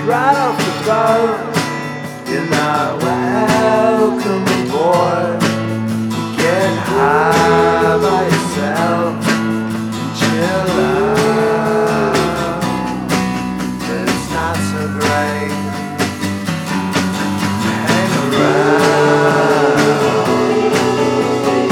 right off the boat. You're not welcome aboard. You get high by yourself and chill out. But it's not so great.